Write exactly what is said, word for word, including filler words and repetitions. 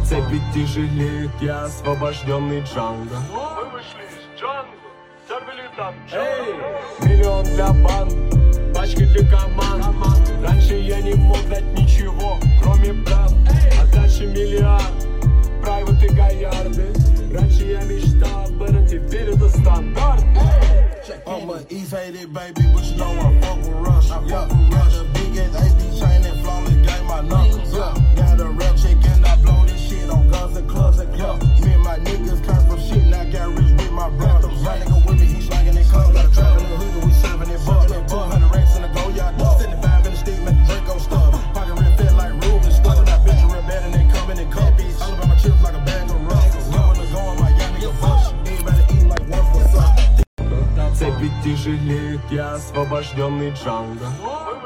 Цепи тяжелеют, я освобожденный Джанго. Мы вышли из джангла, тервели там Эй! Миллион для банд, пачка для команд. Раньше я не мог дать ничего, кроме прав. Отдача миллиард, прайват и гаярды. Раньше я мечтал об этом, теперь это стандарт. I'm a East-hated baby, but you know I fuck with Rush. I fuck with Rush. The big ass A P chain and flawless game, my knuckles. Yeah. Got a rap chick and I blow this shit on guns and clubs and clubs. Me and my niggas come from shit and I got rich with my brothers. My nigga with me, he slanging it club. Got a trap in the hood and we serving it buck. two hundred racks in the go yard. seventy-five in the stick, make the Draco stuff. Pocket real fat like Ruben stuff. That bitch real bad and they coming in cuppies. All about my chips like a bag of ruffles. You wanna go on my young nigga fuck. Everybody eating like one for something. Цепи тяжелеют, я освобожденный Джанго.